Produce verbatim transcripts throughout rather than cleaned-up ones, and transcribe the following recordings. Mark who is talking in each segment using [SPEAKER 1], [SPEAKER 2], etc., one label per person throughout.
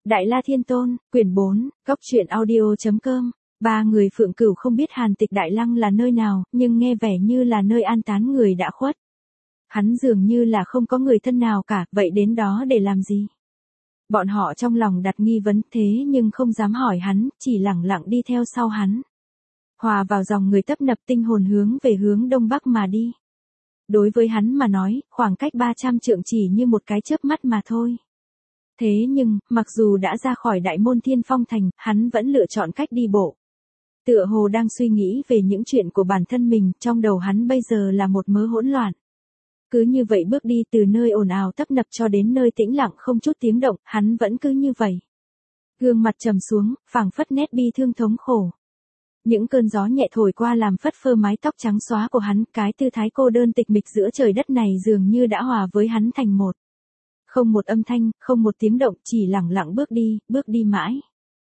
[SPEAKER 1] Đại La Thiên Tôn, quyển bốn, góc truyện audio chấm com. Ba người Phượng Cửu không biết Hàn Tịch Đại Lăng là nơi nào, nhưng nghe vẻ như là nơi an táng người đã khuất. Hắn dường như là không có người thân nào cả, vậy đến đó để làm gì? Bọn họ trong lòng đặt nghi vấn thế nhưng không dám hỏi hắn, chỉ lẳng lặng đi theo sau hắn. Hòa vào dòng người tấp nập, tinh hồn hướng về hướng đông bắc mà đi. Đối với hắn mà nói, khoảng cách ba trăm trượng chỉ như một cái chớp mắt mà thôi. Thế nhưng, mặc dù đã ra khỏi đại môn Thiên Phong Thành, hắn vẫn lựa chọn cách đi bộ. Tựa hồ đang suy nghĩ về những chuyện của bản thân mình, trong đầu hắn bây giờ là một mớ hỗn loạn. Cứ như vậy bước đi từ nơi ồn ào tấp nập cho đến nơi tĩnh lặng không chút tiếng động, hắn vẫn cứ như vậy. Gương mặt trầm xuống, phảng phất nét bi thương thống khổ. Những cơn gió nhẹ thổi qua làm phất phơ mái tóc trắng xóa của hắn, cái tư thái cô đơn tịch mịch giữa trời đất này dường như đã hòa với hắn thành một. Không một âm thanh, không một tiếng động, chỉ lẳng lặng bước đi, bước đi mãi.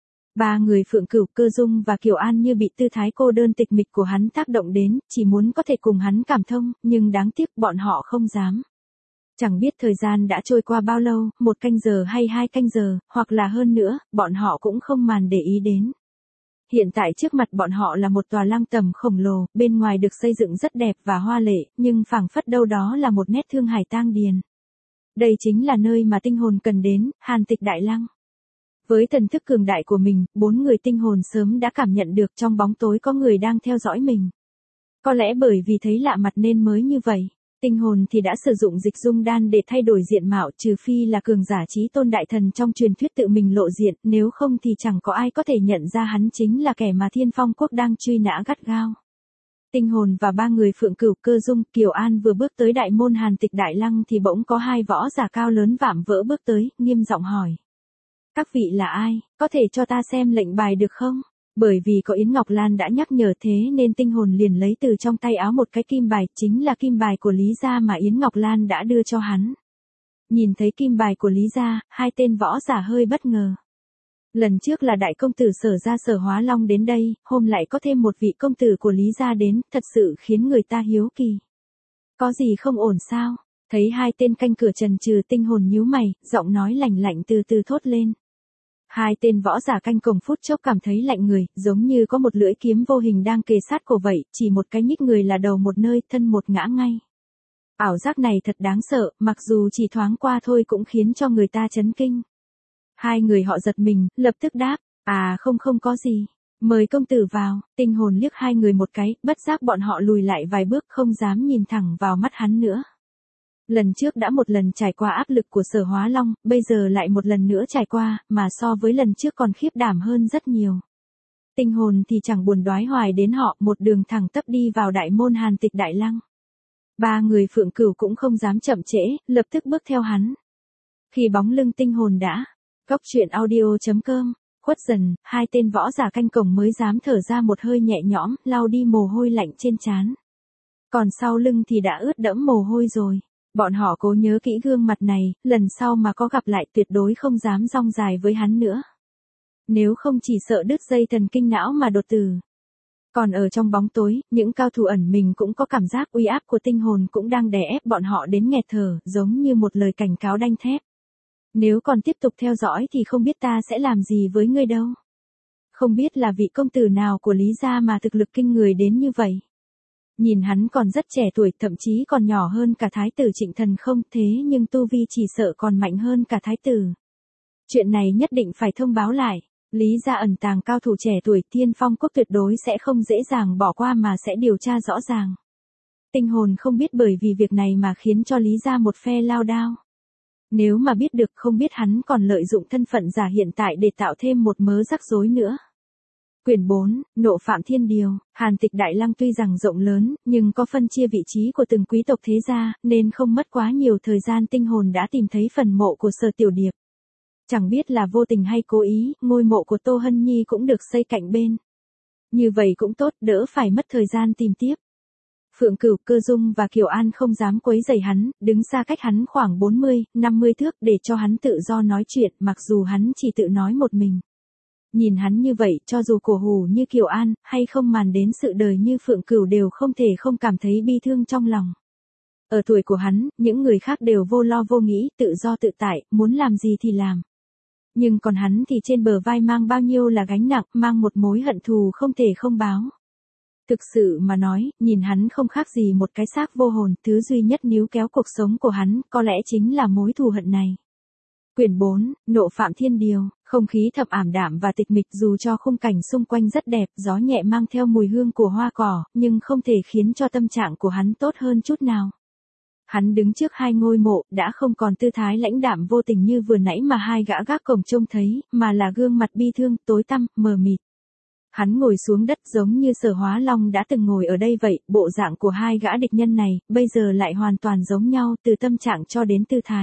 [SPEAKER 1] Ba người Phượng Cửu, Cơ Dung và Kiều An như bị tư thái cô đơn tịch mịch của hắn tác động đến, chỉ muốn có thể cùng hắn cảm thông, nhưng đáng tiếc bọn họ không dám. Chẳng biết thời gian đã trôi qua bao lâu, một canh giờ hay hai canh giờ, hoặc là hơn nữa, bọn họ cũng không màn để ý đến. Hiện tại trước mặt bọn họ là một tòa lăng tầm khổng lồ, bên ngoài được xây dựng rất đẹp và hoa lệ, nhưng phảng phất đâu đó là một nét thương hải tang điền. Đây chính là nơi mà tinh hồn cần đến, Hàn Tịch Đại Lăng. Với thần thức cường đại của mình, bốn người tinh hồn sớm đã cảm nhận được trong bóng tối có người đang theo dõi mình. Có lẽ bởi vì thấy lạ mặt nên mới như vậy. Tinh hồn thì đã sử dụng dịch dung đan để thay đổi diện mạo, trừ phi là cường giả chí tôn đại thần trong truyền thuyết tự mình lộ diện, nếu không thì chẳng có ai có thể nhận ra hắn chính là kẻ mà Thiên Phong Quốc đang truy nã gắt gao. Tinh hồn và ba người Phượng Cửu, Cơ Dung, Kiều An vừa bước tới đại môn Hàn Tịch Đại Lăng thì bỗng có hai võ giả cao lớn vạm vỡ bước tới, nghiêm giọng hỏi. Các vị là ai, có thể cho ta xem lệnh bài được không? Bởi vì có Yến Ngọc Lan đã nhắc nhở thế nên tinh hồn liền lấy từ trong tay áo một cái kim bài, chính là kim bài của Lý gia mà Yến Ngọc Lan đã đưa cho hắn. Nhìn thấy kim bài của Lý gia, hai tên võ giả hơi bất ngờ. Lần trước là đại công tử Sở gia Sở Hóa Long đến đây, hôm lại có thêm một vị công tử của Lý gia đến, thật sự khiến người ta hiếu kỳ. Có gì không ổn sao? Thấy hai tên canh cửa trần trừ, tinh hồn nhíu mày, giọng nói lạnh lạnh từ từ thốt lên. Hai tên võ giả canh cổng phút chốc cảm thấy lạnh người, giống như có một lưỡi kiếm vô hình đang kề sát cổ vậy, chỉ một cái nhích người là đầu một nơi, thân một ngã ngay. Ảo giác này thật đáng sợ, mặc dù chỉ thoáng qua thôi cũng khiến cho người ta chấn kinh. Hai người họ giật mình, lập tức đáp, à không không có gì, mời công tử vào. Tinh hồn liếc hai người một cái, bất giác bọn họ lùi lại vài bước, không dám nhìn thẳng vào mắt hắn nữa. Lần trước đã một lần trải qua áp lực của Sở Hóa Long, bây giờ lại một lần nữa trải qua, mà so với lần trước còn khiếp đảm hơn rất nhiều. Tinh hồn thì chẳng buồn đoái hoài đến họ, một đường thẳng tắp đi vào đại môn Hàn Tịch Đại Lăng. Ba người Phượng Cửu cũng không dám chậm trễ, lập tức bước theo hắn. Khi bóng lưng tinh hồn đã, góc truyện audio chấm com, khuất dần, hai tên võ giả canh cổng mới dám thở ra một hơi nhẹ nhõm, lau đi mồ hôi lạnh trên trán. Còn sau lưng thì đã ướt đẫm mồ hôi rồi. Bọn họ cố nhớ kỹ gương mặt này, lần sau mà có gặp lại tuyệt đối không dám rong dài với hắn nữa. Nếu không chỉ sợ đứt dây thần kinh não mà đột tử. Còn ở trong bóng tối, những cao thủ ẩn mình cũng có cảm giác uy áp của tinh hồn cũng đang đè ép bọn họ đến nghẹt thở, giống như một lời cảnh cáo đanh thép. Nếu còn tiếp tục theo dõi thì không biết ta sẽ làm gì với ngươi đâu. Không biết là vị công tử nào của Lý gia mà thực lực kinh người đến như vậy. Nhìn hắn còn rất trẻ tuổi, thậm chí còn nhỏ hơn cả thái tử Trịnh Thần không, thế nhưng tu vi chỉ sợ còn mạnh hơn cả thái tử. Chuyện này nhất định phải thông báo lại. Lý gia ẩn tàng cao thủ trẻ tuổi, Thiên Phong Quốc tuyệt đối sẽ không dễ dàng bỏ qua mà sẽ điều tra rõ ràng. Tinh hồn không biết bởi vì việc này mà khiến cho Lý gia một phe lao đao. Nếu mà biết được, không biết hắn còn lợi dụng thân phận giả hiện tại để tạo thêm một mớ rắc rối nữa. Quyển bốn, Nộ Phạm Thiên Điều. Hàn Tịch Đại Lăng tuy rằng rộng lớn, nhưng có phân chia vị trí của từng quý tộc thế gia, nên không mất quá nhiều thời gian tinh hồn đã tìm thấy phần mộ của Sở Tiểu Điệp. Chẳng biết là vô tình hay cố ý, ngôi mộ của Tô Hân Nhi cũng được xây cạnh bên. Như vậy cũng tốt, đỡ phải mất thời gian tìm tiếp. Phượng Cửu, Cơ Dung và Kiều An không dám quấy rầy hắn, đứng xa cách hắn khoảng bốn mươi, năm mươi thước để cho hắn tự do nói chuyện, mặc dù hắn chỉ tự nói một mình. Nhìn hắn như vậy, cho dù cổ hủ như Kiều An, hay không màn đến sự đời như Phượng Cửu đều không thể không cảm thấy bi thương trong lòng. Ở tuổi của hắn, những người khác đều vô lo vô nghĩ, tự do tự tại, muốn làm gì thì làm. Nhưng còn hắn thì trên bờ vai mang bao nhiêu là gánh nặng, mang một mối hận thù không thể không báo. Thực sự mà nói, nhìn hắn không khác gì một cái xác vô hồn, thứ duy nhất níu kéo cuộc sống của hắn, có lẽ chính là mối thù hận này. Quyển bốn, Nộ Phạm Thiên Điều, không khí thầm ảm đạm và tịch mịch dù cho khung cảnh xung quanh rất đẹp, gió nhẹ mang theo mùi hương của hoa cỏ, nhưng không thể khiến cho tâm trạng của hắn tốt hơn chút nào. Hắn đứng trước hai ngôi mộ, đã không còn tư thái lãnh đạm vô tình như vừa nãy mà hai gã gác cổng trông thấy, mà là gương mặt bi thương, tối tăm, mờ mịt. Hắn ngồi xuống đất giống như Sở Hóa Long đã từng ngồi ở đây vậy, bộ dạng của hai gã địch nhân này, bây giờ lại hoàn toàn giống nhau, từ tâm trạng cho đến tư thái.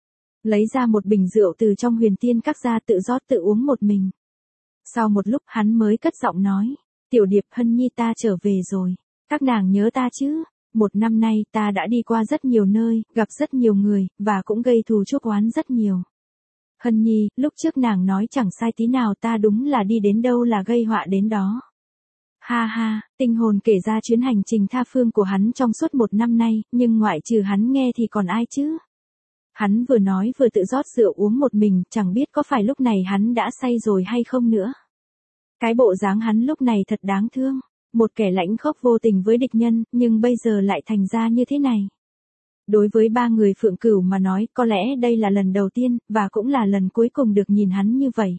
[SPEAKER 1] Lấy ra một bình rượu từ trong huyền tiên các ra tự rót tự uống một mình. Sau một lúc hắn mới cất giọng nói, Tiểu Điệp, Hân Nhi ta trở về rồi. Các nàng nhớ ta chứ? Một năm nay ta đã đi qua rất nhiều nơi, gặp rất nhiều người, và cũng gây thù chuốc oán rất nhiều. Hân Nhi, lúc trước nàng nói chẳng sai tí nào, ta đúng là đi đến đâu là gây họa đến đó. Ha ha, tinh hồn kể ra chuyến hành trình tha phương của hắn trong suốt một năm nay, nhưng ngoại trừ hắn nghe thì còn ai chứ? Hắn vừa nói vừa tự rót rượu uống một mình, chẳng biết có phải lúc này hắn đã say rồi hay không nữa. Cái bộ dáng hắn lúc này thật đáng thương, một kẻ lãnh khốc vô tình với địch nhân, nhưng bây giờ lại thành ra như thế này. Đối với ba người Phượng Cửu mà nói, có lẽ đây là lần đầu tiên, và cũng là lần cuối cùng được nhìn hắn như vậy.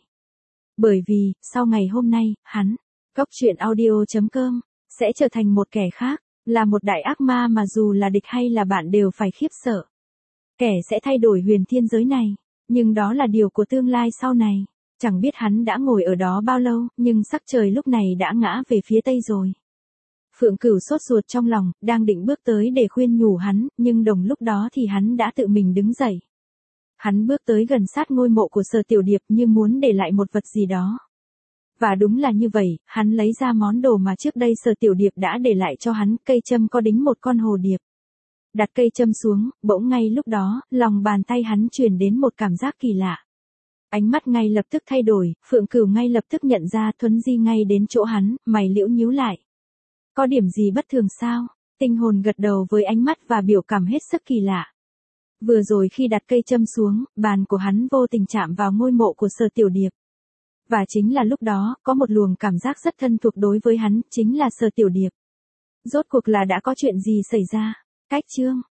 [SPEAKER 1] Bởi vì, sau ngày hôm nay, hắn, Cóc Truyện Audio chấm com, sẽ trở thành một kẻ khác, là một đại ác ma mà dù là địch hay là bạn đều phải khiếp sợ. Kẻ sẽ thay đổi huyền thiên giới này, nhưng đó là điều của tương lai sau này. Chẳng biết hắn đã ngồi ở đó bao lâu, nhưng sắc trời lúc này đã ngã về phía tây rồi. Phượng Cửu sốt ruột trong lòng, đang định bước tới để khuyên nhủ hắn, nhưng đồng lúc đó thì hắn đã tự mình đứng dậy. Hắn bước tới gần sát ngôi mộ của Sở Tiểu Điệp như muốn để lại một vật gì đó. Và đúng là như vậy, hắn lấy ra món đồ mà trước đây Sở Tiểu Điệp đã để lại cho hắn, cây châm có đính một con hồ điệp. Đặt cây châm xuống, bỗng ngay lúc đó, lòng bàn tay hắn truyền đến một cảm giác kỳ lạ. Ánh mắt ngay lập tức thay đổi, Phượng Cửu ngay lập tức nhận ra, thuấn di ngay đến chỗ hắn, mày liễu nhíu lại. Có điểm gì bất thường sao? Tinh hồn gật đầu với ánh mắt và biểu cảm hết sức kỳ lạ. Vừa rồi khi đặt cây châm xuống, bàn của hắn vô tình chạm vào ngôi mộ của Sở Tiểu Điệp. Và chính là lúc đó, có một luồng cảm giác rất thân thuộc đối với hắn, chính là Sở Tiểu Điệp. Rốt cuộc là đã có chuyện gì xảy ra? Cách chương